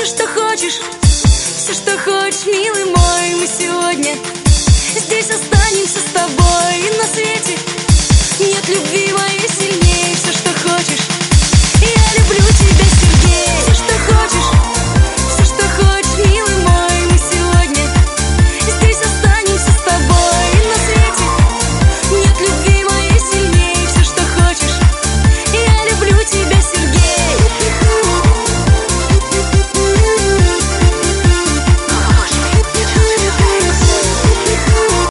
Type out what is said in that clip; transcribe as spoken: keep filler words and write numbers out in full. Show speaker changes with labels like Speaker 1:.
Speaker 1: все, что хочешь, все, что хочешь, милый мой. Мы сегодня здесь останемся с тобой, и на свете нет любви.